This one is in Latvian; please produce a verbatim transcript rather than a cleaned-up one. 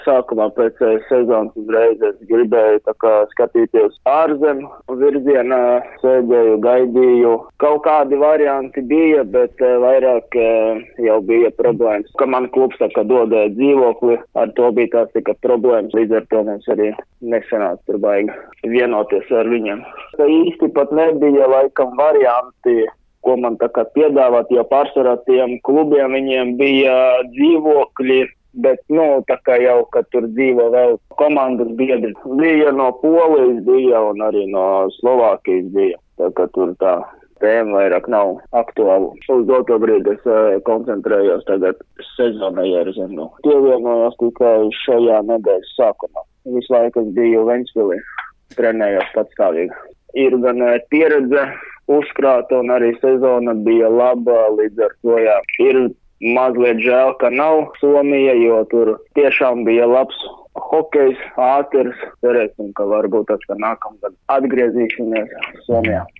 Sākumā pēc sezonas uzreiz es gribēju tā kā skatīties ārzem virzienā, sēdēju, gaidīju. Kaut kādi varianti bija, bet vairāk jau bija problēmas, ka man klubs tā kā dodēja dzīvokli, ar to bija tās tika problēmas, līdz ar to mums arī nesanāca tur baigi vienoties ar viņiem. Tā īsti pat nebija laikam varianti, ko man tā kā piedāvāt, jo pārsvarā tiem klubiem viņiem bija dzīvokļi, bet, nu, tā kā jau, kad tur dzīvo vēl komandas biedri. Bija no Polijas, bija un arī no Slovākijas bija, tā kā tur tā tēma vairāk nav aktuāla. Uz doto brīdi es uh, koncentrējos tagad sezonai ar Zemnu. Pievienojos tikai šajā nedēļas sākumā. Visu laiku es biju Ventspilī, trenējos patstāvīgi. Ir gan uh, pieredze uzkrāta un arī sezona bija laba, līdz ar to jā. Ir mazliet žēl, ka nav Somija, jo tur tiešām bija labs hokejs, ātrs. Cerēsim, ka varbūt atkal nākamgad atgriezīsimies Somijā.